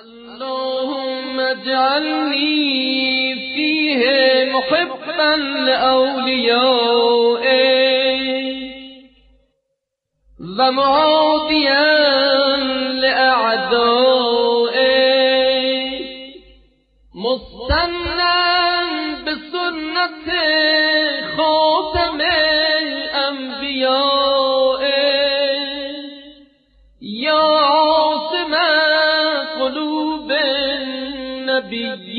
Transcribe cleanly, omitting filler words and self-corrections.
اللهم اجعلني فيه محبا لأوليائك ومعاديا لأعدائك مستنا بسنة خاتم الأنبياء يا عاصم قلوب النبي